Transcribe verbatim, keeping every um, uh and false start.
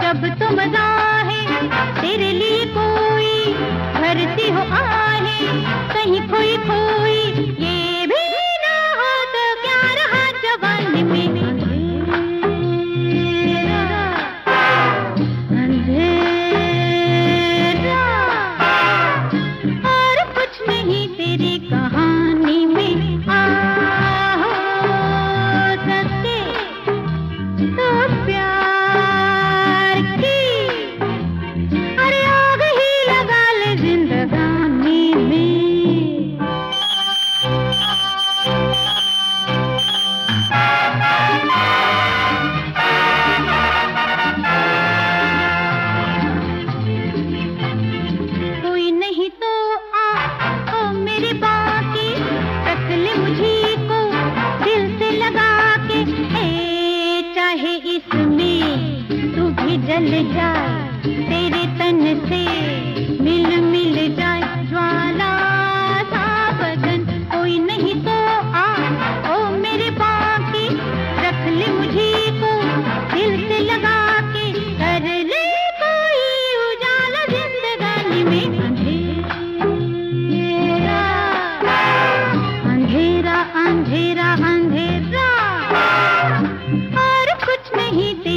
जब तो मजा है तेरे लिए कोई भरती हो आहे, कहीं खोई खोई ये भी ना हो तो क्या रहा जवानी में। अंधेरा अंधेरा और कुछ नहीं तेरी कहानी में आ हो सके तो प्यार की अरे आग ही लगा ले जिंदगानी में। कोई नहीं तो आ ओ मेरे बाकी रख ले मुझे को दिल से लगा के, ए चाहे इसमें तू भी जल जाए तेरे तन से मिल मिल जाए ज्वाला सा बदन। कोई नहीं तो आ ओ मेरे बाकी रख ले मुझे को दिल से लगा के, कर ले कोई उजाला जिंदगानी में। अंधेरा अंधेरा अंधेरा अंधेरा और कुछ नहीं